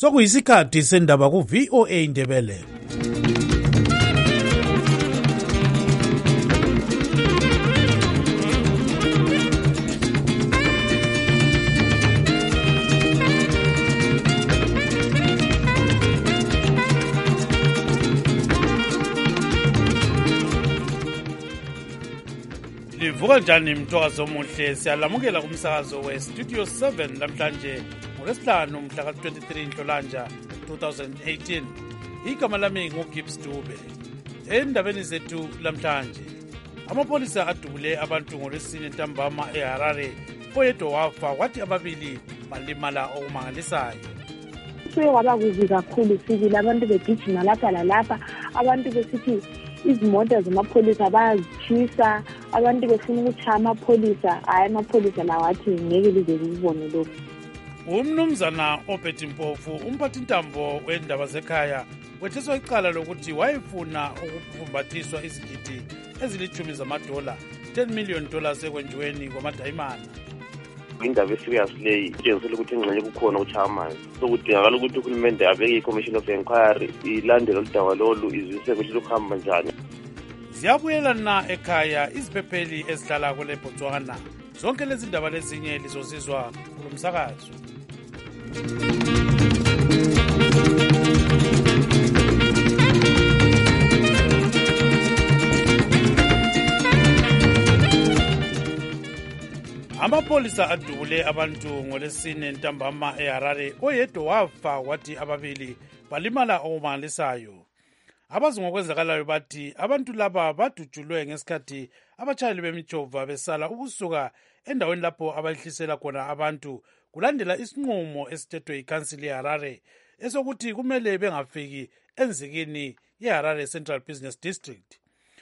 Sokuyisikhathi sendaba ku VOA Indebele. Livuka njani mthokazi omuhle, siyalamukela kumsakazo we-Studio 7 namhlanje ngolwesihlanu mhla ka-23 Nhlolanja 2018. Igama lami nguGibbs Dube. Endabeni zethu lamhlanje, amapolisa adubule abantu ngolwesine ntambama eHarare, oyedwa wafa kwathi ababili balimala okumangalisayo. Kusuke kwaba kubi kakhulu sibili, abantu begijima lapha lalapha, abantu besithi izimota zamapholisa bayazitshisa, abantu befuna ukutshaya amapholisa. Hayi, amapholisa lawo athi ngeke lize libone lokhu. Umnumzana Obed Mpofu, umphathintambo wendaba zekhaya, wetheswa icala lokuthi wayefuna ukufumbathiswa izigidi ezilithumi zamadola, $10 million ekwenziweni kwamadayimana. Indaba eserious leyi itshengisela ukuthi ingxenye kukhona ukutshaya amanzi, sokudingakala ukuthi uhulumende abeke i-commission of inquiry ilandele oludaba lolu, izwise ukuthi lukuhamba njani. Ziyabuyelana ekhaya iziphepheli ezihlala kule Botswana. Zonke lezi ndaba lezinye lizozizwa kulo msakazo. Amapolisa adubule abantu ngolwesine ntambama eHarare, oyedwa wafa kwathi ababili balimala okumangalisayo. Abazi ngokwenzakalayo bathi abantu laba badutshulwe ngesikhathi abatshayeli bemitshova besala ukusuka endaweni lapho abayihlisela khona abantu kulandela isinqumo esithethwe ikhansili yeHarare esokuthi kumele bengafiki enzikini yeHarare Central Business District.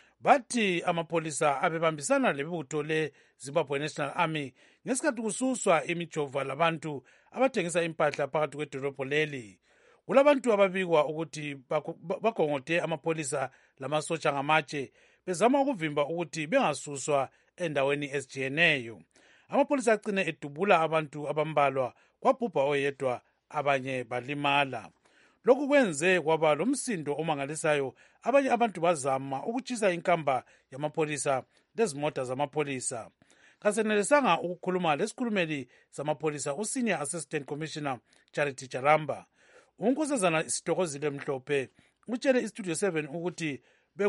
Bathi amapolisa abebambisana lebutho le-Zimbabwe National Army ngesikhathi kususwa imijova labantu abathengisa impahla phakathi kwedolobho leli. Kulabantu ababikwa ukuthi bagongode amapolisa lamasotsha ngamatshe bezama ukuvimba ukuthi bengasuswa endaweni ezijiyeneyo. Amapolisa agcine edubula abantu abambalwa, kwabhubha oyedwa, abanye balimala. Lokhu kwenze kwaba lomsindo omangalisayo, abanye abantu bazama ukutshisa inkamba yamapolisa lezimota zamapolisa. Kasenelisanga ukukhuluma lesikhulumeli samapolisa uSenior Assistant Commissioner Charity Charamba. Unkosazana Sitokozile Mhlophe utshele iStudio 7 ukuthi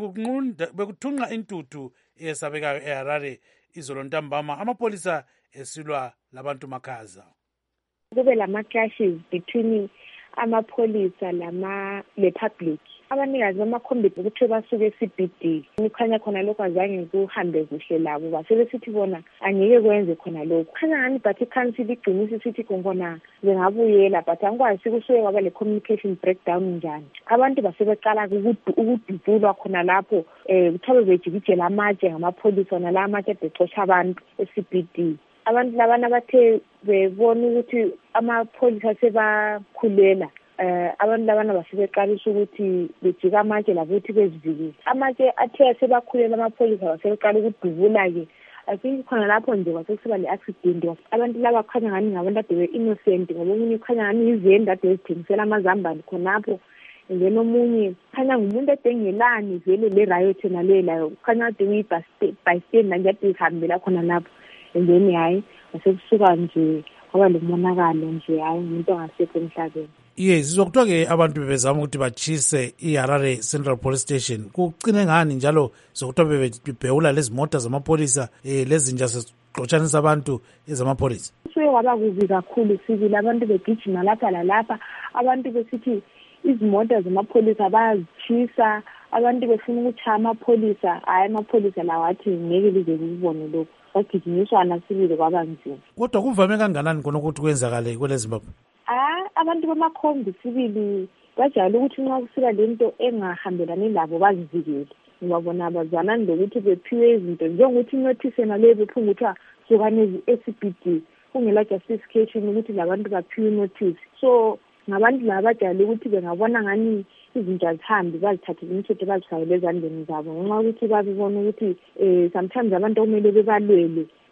bekuthunqa intuthu eyesabekayo eHarare izolo ntambama, amapolisa esilwa labantu makhaza. Kube lama-clashes between amapolisa le-public. Abanikazi bamakhombisa ukuthi basuke e-CBD. Kukhanya khona lokho azange kuhambe kuhle labo, basebesithi bona angeke kwenze khona lokho. Khanya ngani but ikhansili igcinisa isithi khona bengabuyela, but angikwazi kusuke kwaba le-communication breakdown njani. Abantu basebeqala ukudubulwa khona lapho, kuthiwa bejikijela amatshe ngamapolisa, wona la amatshe becosha abantu e-CBD. Abantu labana bathe bebona ukuthi amapholisa sebakhulela, abantu labana basebeqalisa ukuthi bejika amatshe lakuthi bezivikile. Amatshe athe sebakhulela amapholisa basebeqala ukudubula-ke. Asingi khona lapho nje kwasekusiba le-accident. Abantu laba kukhanya ngani ngabantu ade be-innocent, ngoba omunye kukhanya ngani izenda ade ezithengisela amazambane khonapho. Then omunye kukhanya ngumuntu ade engelani vele le-riot nalela, kukhanya ade uyi-bystander nje ade ihambela khona lapho. And then hayi asekusuka nje kwaba lomonakalo nje, hayi umuntu ongasekho emhlabeni. Yes, sizokuthiwa-ke abantu bebezama ukuthi bachise iHarare Central Police Station. Kucine ngani njalo zokuthiwa bebhewula lezi mota zamapolisa lezinja sezixotshanisa abantu ezamapolisa? Kusuke kwaba kubi kakhulu sibili, abantu begijima lapha lalapha, abantu besithi izimota zamapholisa bayazitshisa, abantu befuna ukutshaya amapholisa. Hayi, amapholisa lawo athi ngeke lize libone lokhu. Bagijinyiswana sibili kwaba nzima. Kodwa kuvame kanganani khona ukuthi kwenzakale kwele Zimbabwe? Abantu bamakhombi sibili bajayele ukuthi nxa kusiba lento engahambelani labo bazivikele, ngoba bona abazwanani lokuthi bephiwe izinto njengokuthi inothisi yena leyo bephunga kuthiwa sukane e-CBD kungela justification ukuthi labantu baphiwe inothisi. So ngabantu laba bajayele ukuthi bengabona ngani izinto azihambi bazithathele imithetho bazifakele ezandleni zabo, ngenxa yokuthi babibona ukuthi sometimes abantu okumele bebalwele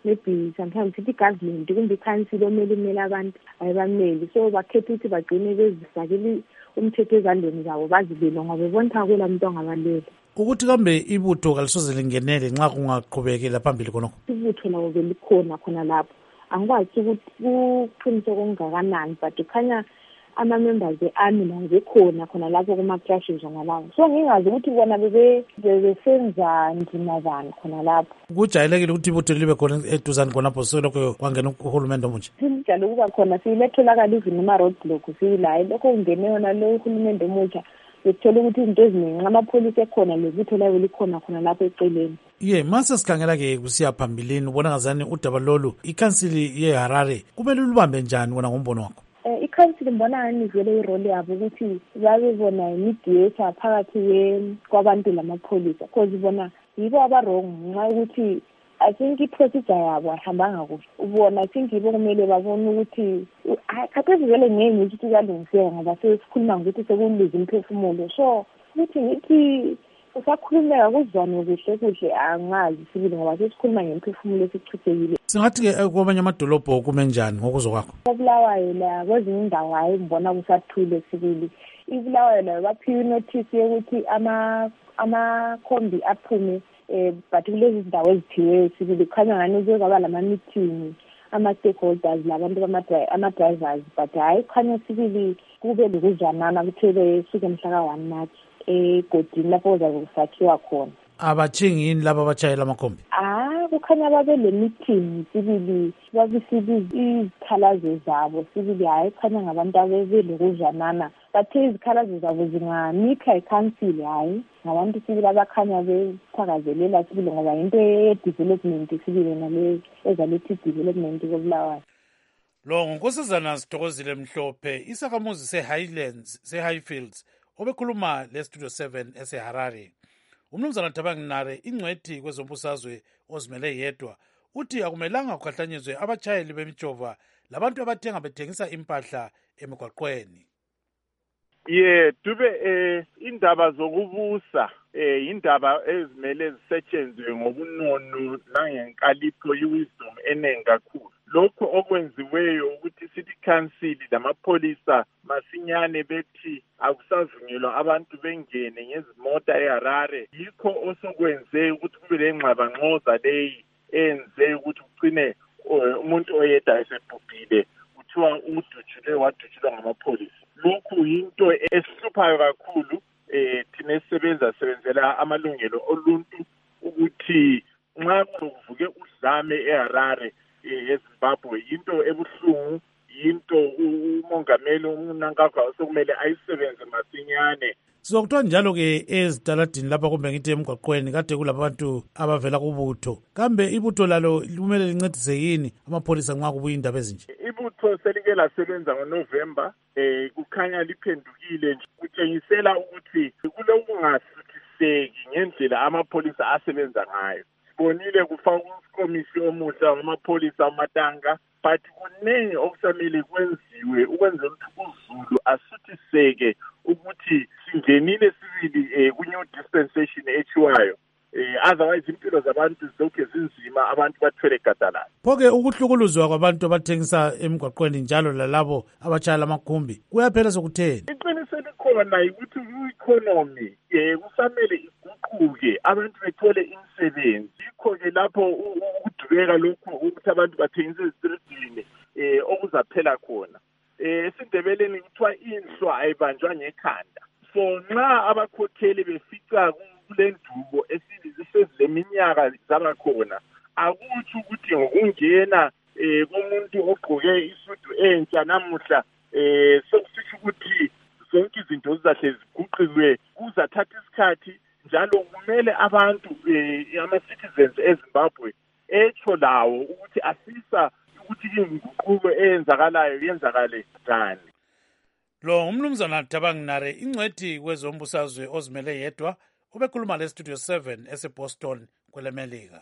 maybe sometimes ithi government kumbe i-council omele imele abantu ayibameli, so bakhetha ukuthi bagcine bezifakele umthetho ezandleni zabo bazibele ngoba bebona kwela muntu ongabaleli. Ukuthi kambe ibutho kalisoze lingenele nxa kungaqhubekela phambili khonokho? Ibutho labo belikhona khona lapho, angikwazi ukuthi kuqinise okungakanani, but kukhanya ama-members e-army lawo bekhona khona lapho kuma-clashes ngalawo, so ngingazi ukuthi bona bebesenza ndima bani khona lapho. Kujayelekile ukuthi ibutho libe khona eduzane khonapho selokho kwangena uhulumende omutsha? Sinjalo ukuba khona siletholakala even ama-roadblock siyilayo, lokho kungene yona lo uhulumende omutsha bethola ukuthi izinto eziningi amapholisa ekhona lebutho layo likhona khona lapho eceleni. Mase sikhangela-ke kusiya phambilini ubona ngazani udaba lolu ikhansili yeHarare kumele lubambe njani wona ngombono wakho? I-council mbona ngani vele irole yabo ukuthi babe bona i-mediator phakathi kwabantu lamapholisa, because bona yibo aba-wrong ngenxa yokuthi I think i-procedure yabo ayihambanga kuhle. Ubona I think yibo kumele babone ukuthi khathesi vele ngeke ngithi kuyalungiseka ngoba sesikhuluma ngokuthi sekuluza umphefumulo, so ukuthi ngithi usakhulumeka kuzwane kuhle angazi sibili ngoba sesikhuluma ngemphefumulo esichithekile. Singathi-ke kwamanye amadolobho kume njani ngokuzwa kwakho? Kobulawayo la kwezinye indawo hayi ngibona kusathule sibili. Ibulawayo la baphiwe notice yokuthi amakhombi aphume but kulezi zindawo ezithiweyo sibili kukhanya ngani kuyokaba lama-meeting ama-stakeholders labantu ama-drivers, but hayi kukhanya sibili kube lokuzwanana kuthe besuke mhla ka-1 March egodini lapho kuzabe kusakhiwa khona. Abathengi yini laba abatshayela amakhombi? Kukhanya babe le meeting sibili babisibiza izikhalazo zabo sibili, hayi kukhanya ngabantu abebelokuzwanana bathe izikhalazo zabo zinganikha ikhansili, hayi ngabantu sibili abakhanya bethakazelela sibili ngoba into ye-development sibili nale ezalethi development kobulawayo. Lo ngunkosazana Sithokozile Mhlophe, isakhamuzi se-Highfields obekhuluma le-Studio 7 eseHarare. Umnumzana Thabang Nnare, ingcwethi kwezombusazwe ozimele yedwa, uthi akumelanga kukhahlanyezwe abatshayeli bemijova labantu abathenga bethengisa impahla emigwaqweni. Dube indaba zokubusa indaba ezimele zisetshenzwe ngobunono nangenkalipho i-wisdom enengi kakhulu. Lokho okwenziweyo ukuthi city council lamapholisa masinyane bethi akusavunyelwa abantu bengene ngezimota eHarare, yikho osokwenze ukuthi kube lengxabangxoza leyi enze ukuthi ugcine umuntu oyedwa esebhubhile kuthiwa wadutshulwe ngamapholisa. Lokhu yinto esihluphayo kakhulu thina esebenzela amalungelo oluntu ukuthi nxa kuvuke udlame eHarare eZimbabwe yinto ebuhlungu, yinto umongameli uMnangagwa sokumele ayisebenze masinyane. Sizokuthiwa njalo-ke ezitaladini lapha kumbe ngithi emgwaqweni kade kulabantu abavela kubutho, kambe ibutho lalo kumele lincedise yini amapholisa nxa kubuya indaba ezinje? Ibutho selike lasebenza ngoNovember, kukhanya liphendukile nje, kutshengisela ukuthi kulokungasuthiseki ngendlela amapholisa asebenza ngayo. Sibonile kufakwa ukomisi omuhle wamapholisa amatanga, but kuningi okusamele kwenziwe ukwenzela ukuthi uZulu asuthiseke ukuthi singenile sibili ku-new dispensation ethiwayo. Otherwise impilo zabantu zilokhu zinzima, abantu bathwele gadalala. Phoke ukuhlukuluzwa kwabantu abathengisa emgwaqweni njalo lalabo abatshayela amakhumbi kuyaphela sokutheni? Iqiniso likhona ukuthi i-economy kusamele iguquke, abantu bethole imisebenzi. Yikho-ke lapho ukudubeka lokhu ukuthi abantu bathengise ezitradini okuzaphela khona. Esindebeleni kuthiwa inhlwa ayibanjwa ngekhanda. So nxa abakhokheli befica kule ndubo esezileminyaka zabakhona, akuthi ukuthi ngokungena komuntu ogqoke isudu entsha namuhla sokusho ukuthi zonke izinto zizahle ziguqulwe, kuzathatha isikhathi njalo kumele abantu ama-citizens eZimbabwe etsho lawo ukuthi asisa ukuthi inguquko eyenzakalayo yenzakale njani. Lo umnumzana Thabang Nnare, ingcwethi kwezombusazwe ozimele yedwa, ubekhuluma le-Studio 7 eseBoston kwelemelika.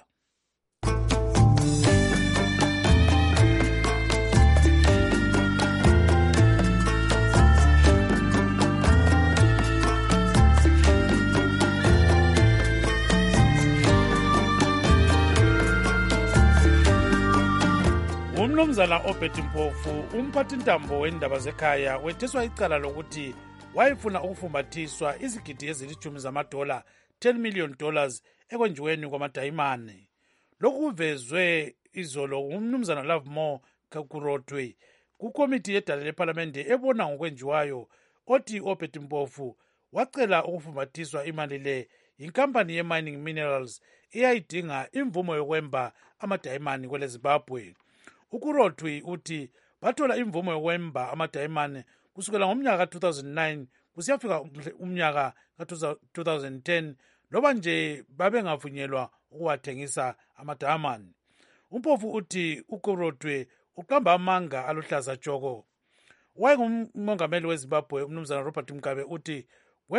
umnumzana Obert Mpofu umphathintambo wendaba zekhaya wetheswa icala lokuthi wayefuna ukufumbathiswa izigidi ezilithumi zamadola $10 million ekwenjiweni kwamadayimane. Lokhu kuvezwe izolo umnumzana Lovemore Kakurotwe kukomiti yedala lephalamende ebona ngokwenjiwayo othi Obert Mpofu wacela ukufumbathiswa imali le yinkampani ye-Mining Minerals eyayidinga imvumo yokwemba amadayimane kwele Zimbabwe. Ukurotwi uthi bathola imvumo yokwemba amadayimane kusukela ngomnyaka ka-2009 kusiyafika umnyaka ka-2010 loba nje babengavunyelwa ukuwathengisa amadayimane. Umpofu uthi ukurotwe uqamba amanga aluhlaza tshoko. Wayengumongameli weZimbabwe umnumzana Robert Mugabe uthi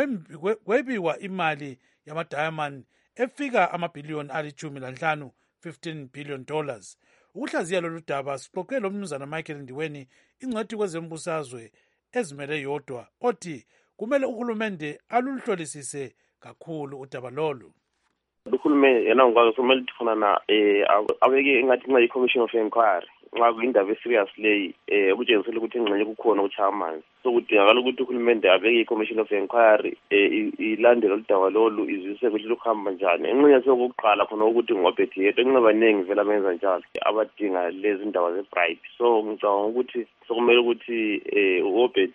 kwebiwa imali yamadayimane efika amabhiliyoni ali-15 $15 billion. Ukuhlaziya lolu daba sixoxe lo mnumzana Michael Ndiweni ingcwethi kwezembusazwe ezimele yodwa othi kumele uhulumende aluluhlolisise kakhulu udaba lolu. Uhulumende yena kumele ufuna abeke engathi nxa i-Commission of Inquiry nxa kuyindaba eserious leyi ukutshengisela ukuthi ingxenye kukhona ukutshaya amanzi. So kudingakala ukuthi uhulumende abeke i-Commission of Inquiry ilandele udaba lolu izwisise ukuthi luhamba njani. Enxenye sokuqala khona ukuthi ngoBert yedwa enxe baningi vele abenza njalo abadinga lezi ndaba ze-bribe. So ngicabanga ukuthi sokumele ukuthi uObert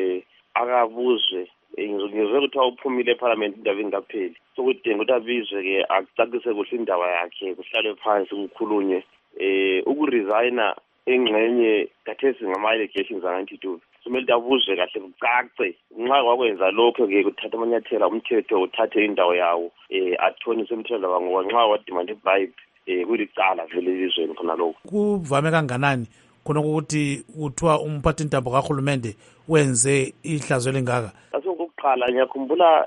akabuzwe ngizwe kuthiwa uphumile eParliament indaba ingapheli. So kudinga ukuthi abizwe-ke acacise kuhle indaba yakhe kuhlalwe phansi kukhulunywe ukuresigna engxenye kathesi ngama-allegations angantitulo. Kumele abuzwe kahle kucace nxa kwakwenza lokho-ke kuthatha amanyathela umthetho uthathe indawo yawo athoniswe emthethwa ngoba nxa wadimanda ibribe kulicala vele elizweni khona lokho. Kuvame kanganani khona ukuthi kuthiwa umphathintambo kahulumende wenze ihlazo elingaka? Okokuqala ngiyakhumbula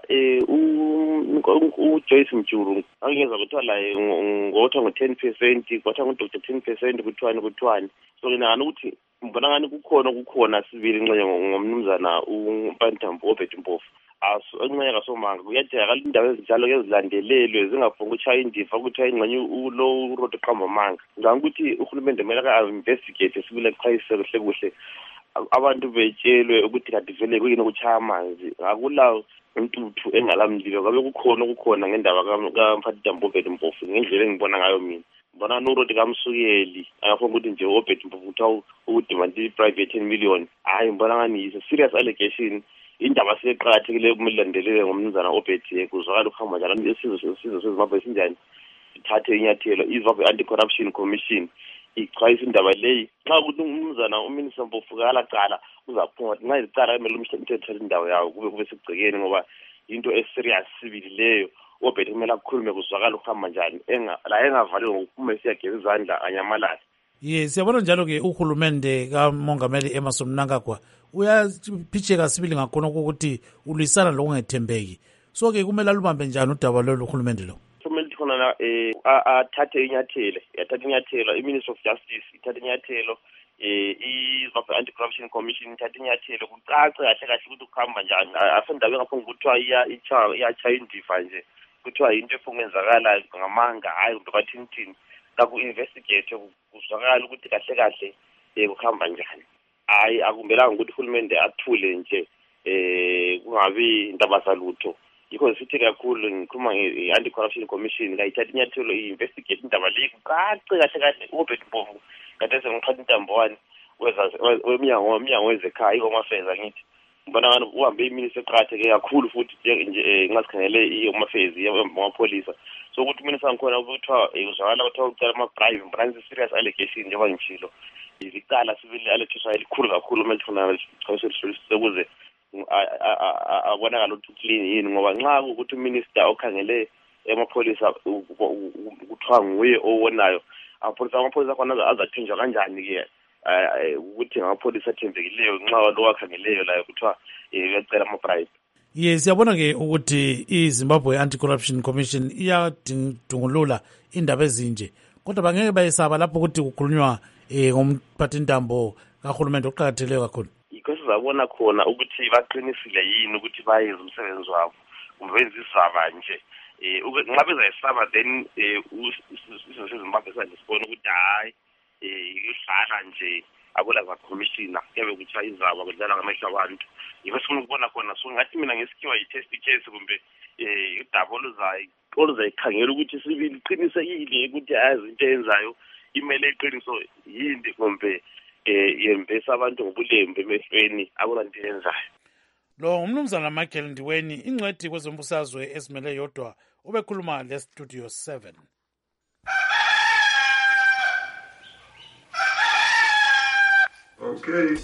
uJoyce Mjuru angiyeza kuthiwa laye ngotha ngo-10% kwathiwa nguDr 10% kuthiwani. So ngingana ukuthi mbona ngani kukhona sibili inxenye ngomnumzana umphathintambo Obert Mpofu. Enxenye kasomanga kuyadingakala indaba ezinjalo ezilandelelwe zingafuni ukutshaya indiva kuthiwa ingxenye ulo uRoto qamba amanga. Ngicabanga ukuthi uhulumende kumele ka-investigate sibile kuchayise kuhle abantu betshelwe ukuthi kanti vele kuyini ukutshaya amanzi akulawo intuthu engalamlilo kabe kukhona ngendaba kamphathintambo Obert Mpofu ngendlela engibona ngayo mina. Mbona noRoto kamsukeli angafuna ukuthi nje uObert Mpofu kuthiwa ukudimanda ibribe ye-10 million. Hayi mbona ngani is a serious allegation. Indaba seqakathekile kumele landelele ngomnumzana Obert kuzwakala ukuhamba njalo isizwe seZimbabwe sinjani. Ithathe inyathelo iZimbabwe Anti-Corruption Commission ichayisa indaba leyi nxa ukuthi umnumzana uMinister Mpofu kalacala uzaphuma nxa ilicala kumele umthetho indawo yawo kube segcekeni ngoba into eserious sibili leyo. Obert kumele akukhulume kuzwakala ukuhamba njani la engavaliwe ngokuphuma esiyageza izandla anyamalala. Siyabona njalo-ke uhulumende kamongameli Emmerson Mnangagwa uyaphitsheka sibili ngakhona ukuthi ulwisana lokungethembeki. So-ke kumele alubambe njani udaba lolu uhulumende lo? Kumele khona athathe inyathelo i-Minister of Justice ithathe inyathelo i-Zimbabwe Anti-Corruption Commission ithathe inyathelo kucace kahle ukuthi kuhamba njani. Asendaweni ngapho kuthiwa iyatshaya indiva nje kuthiwa into efungenzakala ngamanga hayi kumbe bathini kaku-investigate kuzwakala ukuthi kahle kuhamba njani. Hayi akumbelanga ukuthi uhulumende athule nje kungabi indaba zalutho. Yikho sithi kakhulu ngikhuluma nge-Anti-Corruption Commission kayithatha inyathelo i-investigate indaba leyi kucace kahle uObert Mpofu kade sengiphathintambo wani wemnyango wezekhaya i-Home Affairs angithi. Mbona ngani uhambe iminister eqakatheke kakhulu futhi nje ngasikhangele i-Home Affairs yamapholisa. So ukuthi uminister ngikhona ukuthiwa uzwakala kuthiwa ucala ama-bribe branch serious allegation njengoba ngitshilo. Ilicala sibili aletheswa elikhulu kakhulu kumele khona sihlolisise ukuze abonakala ukuthi clean yini ngoba nxa ukuthi uminister okhangele emapholisa kuthiwa nguye owonayo amapholisa khona azathenjwa kanjani-ke ukuthi ngamapholisa athembekileyo nxa lo wakhangeleyo layo kuthiwa uyacela ama-bribe. Siyabona-ke ukuthi iZimbabwe Anti-Corruption Commission iyadungulula indaba ezinje kodwa bangeke bayesaba lapho ukuthi kukhulunywa ngomphathintambo kahulumende oqakathekileyo kakhulu. Yikho sizabona khona ukuthi baqinisile yini ukuthi bayenza umsebenzi wabo kumbe benza isaba nje. Nxa bezayisaba then isizwe seZimbabwe sibone ukuthi hayi idlala nje akulaza commissioner kebe kuthiwa izaba kudlala ngamehlo abantu yibe sifuna ukubona khona so ngathi mina ngesikhiwa yi-test case kumbe udaba oluzayikhangela ukuthi sibili qinisekile ukuthi ayazi into eyenzayo imele iqiniso yini kumbe yembesa abantu ngobulembu emehlweni akulanto eyenzayo. Lo umnumzana Michael Ndiweni ingcwethi kwezombusazwe esimele yodwa ubekhuluma leStudio 7. Okay.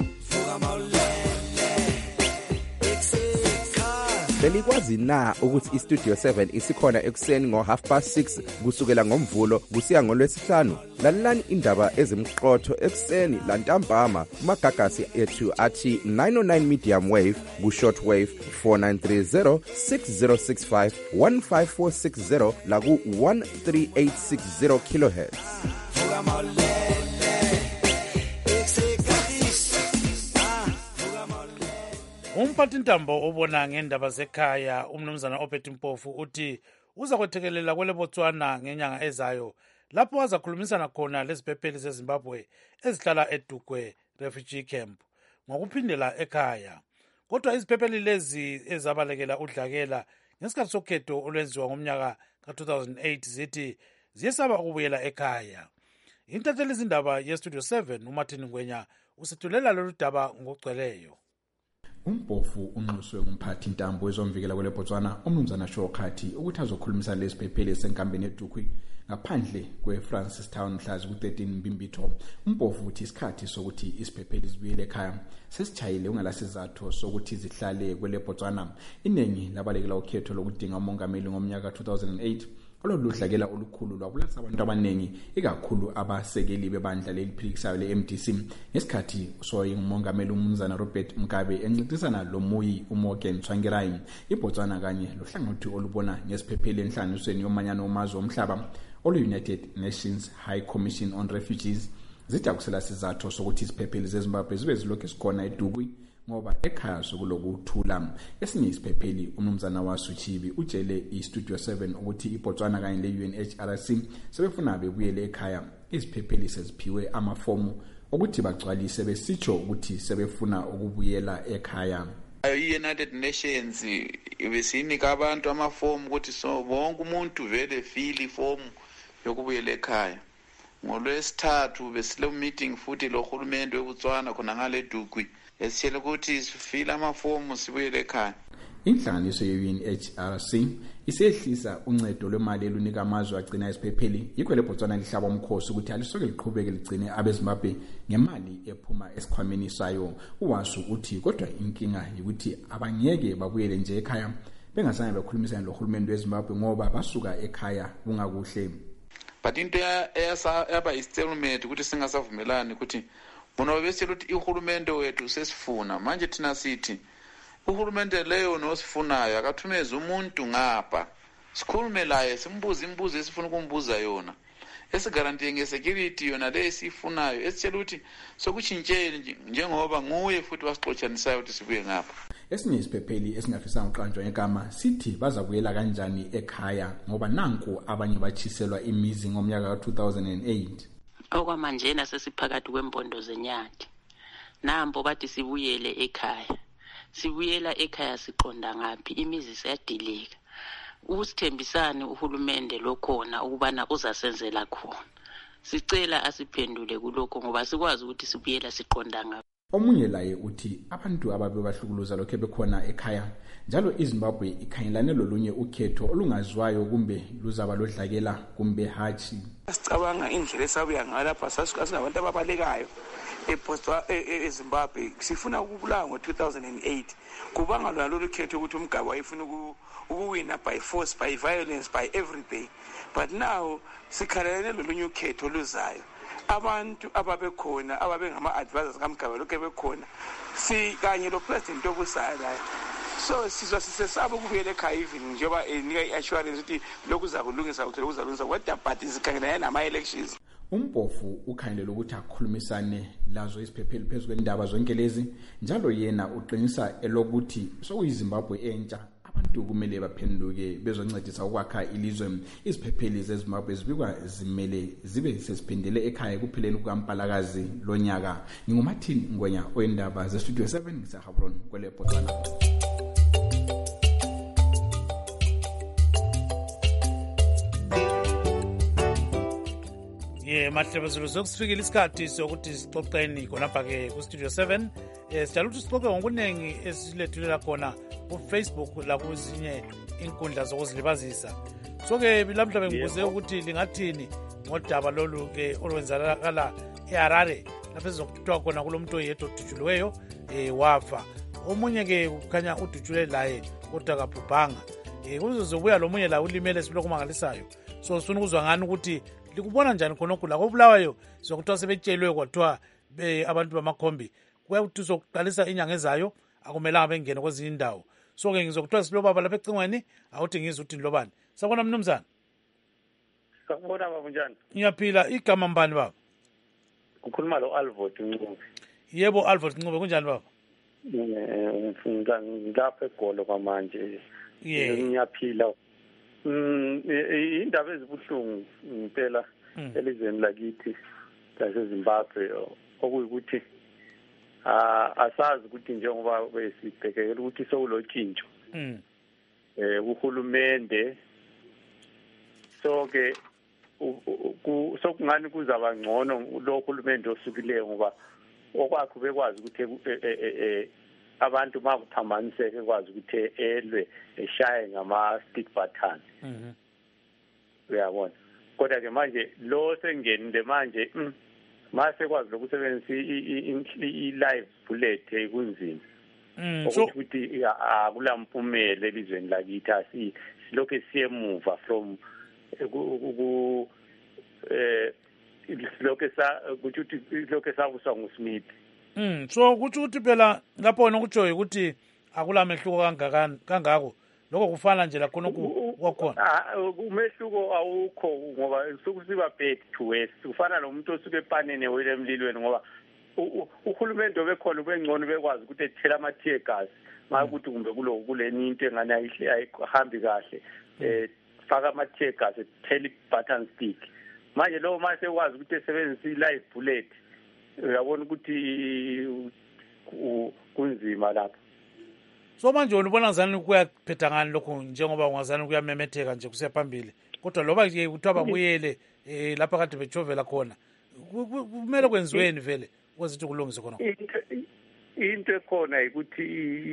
Belikwazi na ukuthi iStudio 7 isikhona ekuseni ngo6:30 kusukela ngomvulo kusiya ngolwesihlanu? Lalelani indaba ezimqotho ekuseni lantambama kumagagasi ethu athi 909 medium wave ku-short wave 4930 6065 15460 la ku-13860 kilohertz. Umphathintambo obona ngendaba zekhaya umnumzana ophethe Mpofu uthi uza kwethekelela kwele Botswana ngenyanga ezayo lapho azakhulumisana khona leziphepheli zeZimbabwe ezihlala eDukwe refugee camp ngokuphindela ekhaya. Kodwa iziphepheli lezi ezabalekela udlakela ngesikhathi sokhetho olwenziwa ngomnyaka ka-2008 zithi ziyesaba ukubuyela ekhaya. Intatheli izindaba yeStudio 7 uMartin Ngwenya usethulela lolu daba ngokugcweleyo. Umpofu unxuswe ngumphathi intambo ezomvikela kwele Botswana umnumzana Shokhathi ukuthi azokhulumisa lesiphepheli esenkambeni eDukwi ngaphandle kweFrancistown mhla ku-13 Mbimbitho. Umpofu uthi isikhathi sokuthi isiphepheli zibuyele ekhaya sesijayile ungalasizathu sokuthi zihlale kwele Botswana. Iningi labalekela ukhetho lokudinga umongameli ngomnyaka 2008 oludlakela olukhulu lwabulisa abantu abaningi ikakhulu abasekeli bebandla leliphikisayo leMDC ngesikhathi soyingumongameli umnumzana Robert Mugabe encintisana lomuyi uMorgan Tsvangirai. iBotswana kanye lohlangothi olubona ngesiphepheli enhlanganisweni yomanyano wamazwe omhlaba olu-United Nations High Commission on Refugees zidakusela sizathu sokuthi isiphepheli zeZimbabwe zibe zilokhu esikhona eDukwi ngoba ekhaya sokulokuthula. Esinye isiphepheli umnumzana waSuchibi utshele iStudio 7 ukuthi iBotswana kanye le-UNHRC sebefuna bebuyele ekhaya. Iziphepheli seziphiwe amafomu ukuthi bagcwalise besitsho ukuthi sebefuna ukubuyela ekhaya. I-United Nations ibesinika abantu amafomu ukuthi bonke umuntu vele file ifomu yokubuyela ekhaya. NgoLwesithathu besile meeting futhi lohulumende weBotswana khona ngale Dukwi esitshela ukuthi sifile amafomu sibuyele ekhaya. Inhlanganiso ye-UNHRC isehlisa uncedo lwemali elunika amazwe agcina isiphepheli yikho leBotswana lihlaba umkhosi ukuthi alisoke liqhubeke ligcine abeZimbabwe ngemali ephuma esikhwameni sayo. Uwasu uthi kodwa inkinga ukuthi abangeke babuyele nje ekhaya bengasange bakhulumisana nohulumende weZimbabwe ngoba basuka ekhaya kungakuhle. But into yaba istalemate ukuthi singasavumelani ukuthi bona besitshela ukuthi uhulumende wethu sesifuna manje thina sithi uhulumende leyo nosifunayo akathumeze umuntu ngapha sikhulume laye simbuze imibuzo esifuna ukumbuza yona esigarantiye ngesecurity yona le esifunayo esitshela ukuthi sokuchintshele njengoba nguye futhi wasixoxanisayo ukuthi sibuye ngapha. Esinye isiphepheli esingafisanga uqanjwa ngegama sithi bazabuyela kanjani ekhaya ngoba nanku abanye bachiselwa imizi ngomnyaka ka-2008. Okwamanjena sesiphakathi kwempondo zenyati nambo bathi sibuyele ekhaya. Sibuyela ekhaya siqonda ngaphi? Imizi siyadilika. Usithembisane uhulumende lokhona ukubana uzasenzela khona. Sicela asiphendule kulokho ngoba sikwazi ukuthi sibuyela siqonda ngaphi. Omunye laye uthi abantu ababe bahlukuluza lokho bekhona ekhaya njalo iZimbabwe ikhangelane lolunye ukhetho olungaziwayo kumbe luzaba lodlakela kumbe hathi. Sicabanga indlela esabuya ngalapha sasingabantu ababalekayo eZimbabwe sifuna ukubulawa ngo-2008 kubanga lona lolu khetho ukuthi uMgabe wayefuna ukuwina by force, by violence, by everything. But now sikhalelane lolunye ukhetho luzayo. Abantu ababekhona ababengama-advisors kaMgabe lokhu bekhona kanye lo-president obusayo layo. So sizwa sisesaba ukubuyela ekhaya even njengoba enika i-assurance ukuthi lokhu uzakulungisa kodwa but zikhangelane nama-elections. Umpofu ukhangelele ukuthi akhulumisane lazo isiphepheli phezu kwendaba zonke lezi njalo yena uqinisa elokuthi sokuyiZimbabwe entsha abantu abantu kumele baphenduke bezoncedisa ukwakha ilizwe. Iziphepheli zeZimbabwe zibikwa zimele zibe sesiphindele ekhaya kupheleni kukaMpalakazi lonyaka. NginguMartin Ngwenya oyindaba zeStudio 7 ngiseHabron kwele Botswana. Mahlebezulu sokusifikile isikhathi sokuthi sixoxeni khonapha-ke kuStudio 7. Sijala ukuthi sixoxe ngokuningi esilethulela khona kuFacebook lakuzinye inkundla zokuzilibazisa. So-ke lamhla bengibuze ukuthi lingathini ngodaba lolu-ke olwenzakala eHarare lapho ezokuthiwa khona kulomuntu oyedwa odutshuliweyo wafa. Omunye-ke kukhanya udutshule laye kodwa kabhubhanga. Kuzobuya lo munye la ulimele silokumangalisayo. So sifuna ukuzwa ngani ukuthi likubona njani khonokho la kobulawayo sokuthiwa sebetshelwe kwathiwa abantu bamakhombi kuyakuthi sokuqalisa inyanga ezayo akumelanga bengene kwezinye indawo. So-ke ngizokuthiwa silobaba lapha ecingweni awuthi ngizwe ukuthi nilobani. Sabona mnumzana. Sakubona baba njani? Ngiyaphila. Igama mbani baba? Kukhuluma lo Alvord Ncube. Yebo Alvord Ncube, kunjani baba? Ngilapha eGolo kwamanje. Ngiyaphila. Indaba ezibuhlungu impela elizweni lakithi laseZimbabwe okuyikuthi asazi ukuthi njengoba besibhekela ukuthi sokulotshintsho uhulumende so-ke sokungani kuzaba ngcono lo hulumende osukileyo ngoba okwakho bekwazi ukuthi abantu makuphambaniseke kwazi ukuthi elwe eshaye ngama-stick button. Uyabona, kodwa ke manje lo sengenile manje mase kwazi lokusebenzisa i-live bullet kunzima ukuthi akulampumela elizweni lakithi silokhu siyemuva from silokhu sabuswa nguSmith. So kuthi ukuthi phela lapho wena kutshoyo ukuthi akulamehluko kangako lokho kufana nje lakhona kwakhona. Umehluko awukho ngoba sokusiba bad to west kufana nomuntu osuke epanene wele emlilweni ngoba uhulumende obekhona ubengcono bekwazi ukuthi ethela ama-tear gas makuthi kumbe kuleni into engane ayihambi kahle faka ama-tear gas ethela i-button stick. Manje lowo mase ekwazi ukuthi esebenzise i-live bullet uyabona ukuthi kunzima lapho. So manje wena ubona ngizani kuyaphetha ngani lokho njengoba ungazani kuyamemetheka nje kusephambili kodwa loba ke kuthiwa babuyele lapha kade bejovela khona kumele kwenziweni vele ukuze ukuthi kulungiswe khona. Into ekhona ukuthi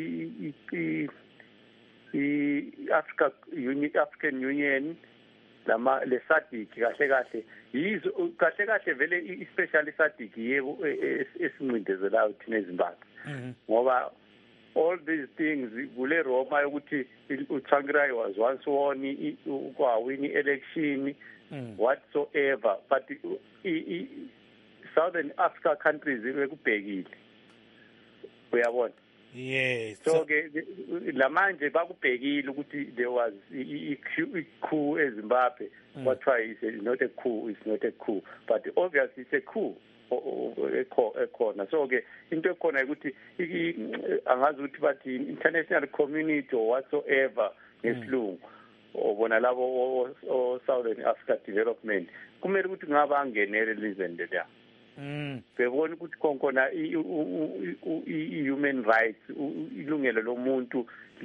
i-African Union le SADC kahle yizo kahle vele especially SADC yebo esincindezelayo thina eZimbabwe ngoba all these things kule Roma ukuthi uTsvangirai was once won win election whatsoever but Southern Africa countries bekubhekile uyabona. Yes. So ke lamanje bakubhekile ukuthi there was coup eZimbabwe. What why is not a coup, it's not a coup, but obviously it's a coup ekhona. So ke into ekhona ukuthi angazi ukuthi bathi international community or whatsoever ngesilungu obona labo Southern Africa Development kumele ukuthi ngaba angenele lizweni leliya. Bebona ukuthi khona i-human rights ilungelo lomuntu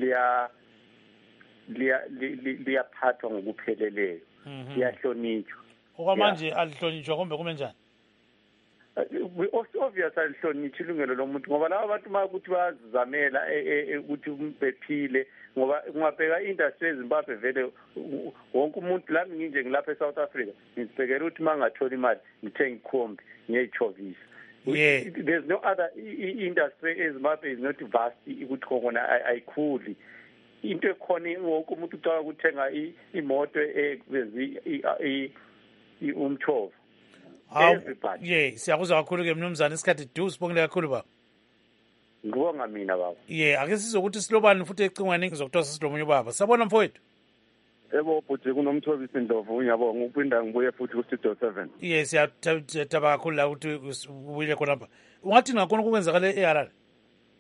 liyaphathwa ngokupheleleyo liyahlonitshwa. Okwamanje alihlonitshwa kumbe kume njani? Obviously alihlonitshwa ilungelo lomuntu ngoba laba abantu makuthi bazamela ukuthi bephile ngoba ungabheka industry eZimbabwe vele wonke umuntu lami nginje ngilapha eSouth Africa ngibhekela ukuthi mangathola imali ngithenga ikhombi ngiyichovisa. There's no other industry eZimbabwe is not vast ukuthi khona ayikhuli. Into ekhona wonke umuntu ucala ukuthenga imoto ekwenza umthovo. Siyakuzwa kakhulu ke mnumzane isikhathi du sibongile kakhulu baba. Ngibonga mina baba. Ake sizokuthi silobani futhi ecingweni ngizokuthiwa sisilomunye ubaba. Sabona mfowethu. Yebo bhuti kunomthobisi Ndlovu ngiyabonga ukuphinda ngibuye futhi kuStudio 7. Siyataba kakhulu la ukuthi ubuyile khona lapha. Ungathi ngakhona ukwenzakala eHarare?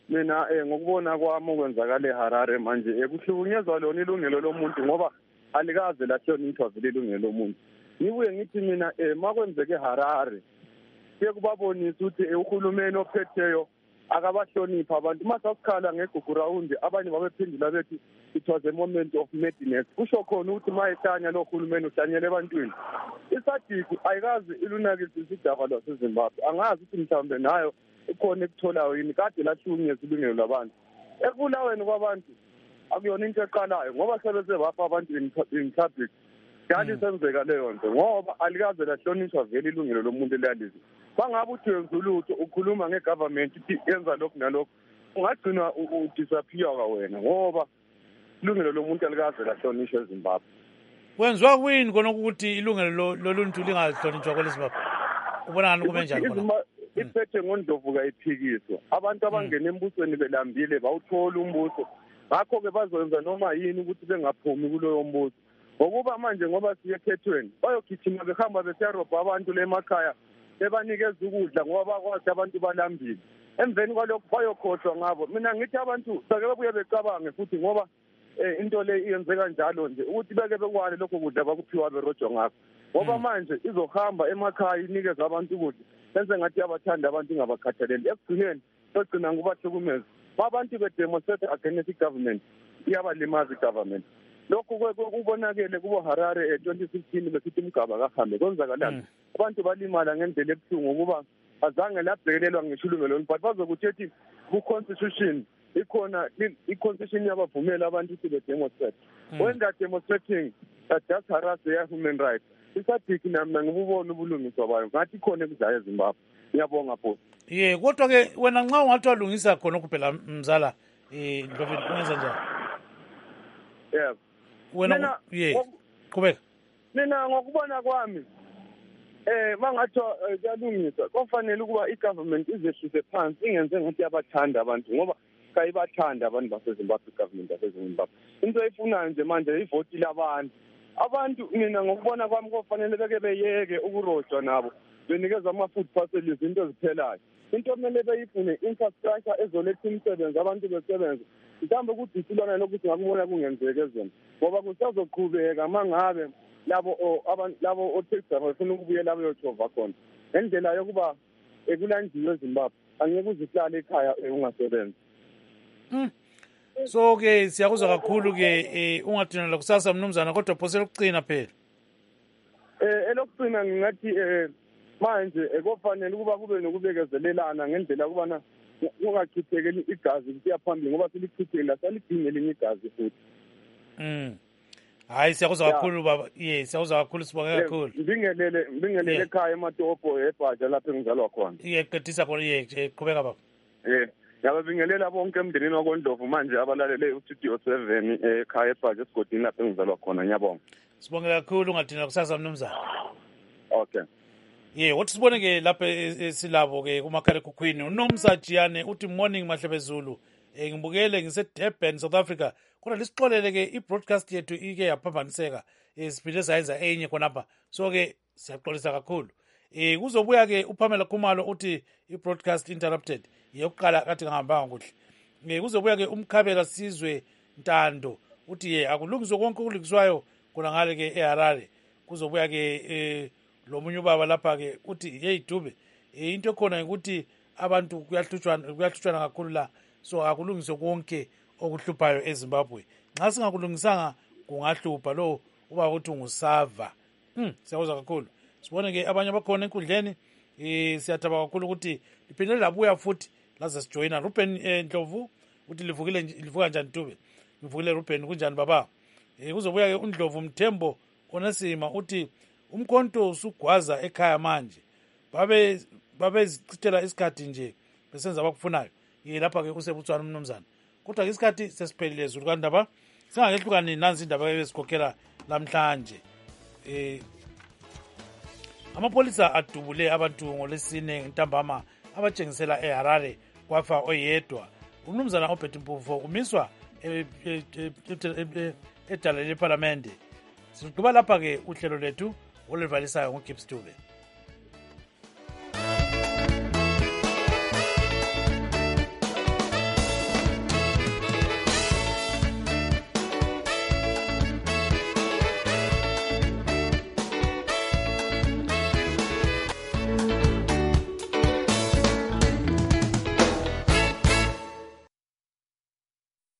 mina ngokubona kwami okwenzakala eHarare manje kuhlukunyezwa lona ilungelo lomuntu ngoba alikaze lahlonishwa vele ilungelo lomuntu. Ngibuye ngithi mina makwenzeke eHarare kuye kubabonisa ukuthi uhulumeni ophetheyo akabahlonipha abantu. Masasikhala ngegugu round abanye babephendula bethi it was a moment of madness. Kusho khona ukuthi mayehlanya lo hulumeni uhlanyele ebantwini. Isadiki ayikazi ilunakisisa idaba lwaseZimbabwe. Angazi ukuthi mhlawumbe nayo ikhona ekutholayo yini kade lahlukunyezwa ilungelo labantu. Ekulaweni kwabantu akuyona into eqalayo ngoba sebese bapha abantu in public. Kanti senzeka leyo nto ngoba alikaze lahlonishwa vele ilungelo lomuntu elalizi. Bangabe uthi wenzulutho ukhuluma ngegovernment ithi yenza lokhu nalokho ungagcina udisappear ka wena ngoba ilungelo lomuntu alikaze lahlonishwa eZimbabwe. Kwenziwa kwini kona ukuthi ilungelo loluntu lingahlonishwa kweleZimbabwe? Ubona ngani kube njani khona? Iphethe ngondovu kayiphikiswa. Abantu abangena embusweni belambile bawuthola umbuso. Ngakho ke bazoyenza noma yini ukuthi bengaphumi kuloyo mbuso. Ngokuba manje ngoba siyekhethweni bayogijima behamba besiyarobha abantu lemakhaya bebanikeza ukudla ngoba bakwazi abantu balambile. Emveni kwalokho bayokhohlwa ngabo. Mina ngithi abantu sake babuye becabange futhi ngoba into le iyenzeka njalo nje ukuthi beke bekwale lokho kudla bakuphiwa berojo ngakho. Ngoba manje izohamba emakhaya inikeza abantu ukudla. Senze ngathi abathanda abantu ingabakhathaleli. Ekugcineni sogcina ngubahlukumeza. Abantu bedemonstrate against i-government iyabalimaza i-government. Lokhu kubonakele kubo Harare 2016 besithi umgaba kahambe konzakalana. Abantu balimala ngendlela ebuhlungu ukuba azange labhekelelwa ngisho ilungelo but bazokuthi ku-constitution ikhona i-constitution yabavumela abantu ukuthi be-demonstrate. When they are demonstrating that just harass their human rights. Isadiki nami ngibubona ubulungiswa bayo ngathi khona ekuzayo eZimbabwe. Ngiyabonga bhuti. Kodwa ke wena nxa ungathi walungisa khona kuphela mzala Ndlovini ungenza njani? Yeah. Wena qhubeka. Mina ngokubona kwami mangathi kuyalungisa kufanele ukuba i-government izehlise phansi ingenze ngathi yabathanda abantu ngoba kayibathanda abantu baseZimbabwe i-government yaseZimbabwe. Into eyifunayo nje manje ivoti labantu. Abantu mina ngokubona kwami kufanele beke beyeke ukurojwa nabo benikeza ama-food parcels izinto eziphelayo. Into kumele beyifune infrastructure ezoletha imisebenzi abantu besebenze. Mhlawumbe kudisilwana lokuthi ngakubona kungenzeka ezweni ngoba kusazoqhubeka mangabe labo oTexas bafuna ukubuyela beyojova khona ngendlela yokuba ekulanjiwe eZimbabwe angeke uzihlale ekhaya ungasebenzi. So ke siyakuzwa kakhulu ke ungadinela kusasa mnumzana kodwa phosela ukucina phela. Elokugcina ngingathi manje kofanele ukuba kube nokubekezelelana ngendlela kubana ungachithekeli igazi kusiya phambili ngoba silichithekile lasalidinga elinye igazi futhi. Hayi siyakuzwa kakhulu baba. Siyakuzwa kakhulu sibonge kakhulu. Mbingelele ekhaya eMatopo eBhaja lapho engizalwa khona. Qedisa khona qhubeka baba. Ngiyabingelela bonke emndenini wakoNdlovu manje abalalele uStudio 7 ekhaya eBhaja esigodini lapho engizalwa khona ngiyabonga. Sibonge kakhulu ungadinela kusasa mnumzana. Okay. Wathi sibone ke lapha silabo ke kumakhalekhukhwini uNomsajiyane uthi morning Mahlebezulu ngibukele ngiseDurban South Africa kodwa lisixolele ke i-broadcast yethu ike yaphambaniseka siphinde sayenza enye khonapha so ke siyaxolisa kakhulu. Kuzobuya ke uPamela Khumalo uthi i-broadcast interrupted yokuqala kathi ngahambanga kuhle. Kuzobuya ke uMkhabela Sizwe Ntando uthi akulungiswe konke okulungiswayo khona ngale ke eHarare. Kuzobuya ke lo munye ubaba lapha ke uthi Dube into khona ukuthi abantu kuyahlutshwana kakhulu la so akulungiswe konke okuhluphayo eZimbabwe. Nxa singakulungisanga kungahlupha lo uba uthi ngusava. Siyakuzwa kakhulu. Sibone ke abanye bakhona enkundleni siyathaba kakhulu ukuthi liphinde labuya futhi laze sijoyina. Ruben Ndlovu uthi livuka njani Dube? Ngivukile Ruben kunjani baba? Kuzobuya ke uNdlovu Mthembo Onesima uthi umkhonto usugwaza ekhaya manje babezichithela isikhathi nje besenza abakufunayo lapha ke kusebutswana umnumzana kodwa ke isikhathi sesiphelile zulu kandaba singakehlukani nansi indaba ebesikhokhela namhlanje. Amapolisa adubule abantu ngolesine ntambama abatshengisela eHarare kwafa oyedwa. Umnumzana oPhethe Mpuvo umiswa edala leParlamente. Sigqiba lapha ke uhlelo lethu oluvalisayo ngoGibbs Dube.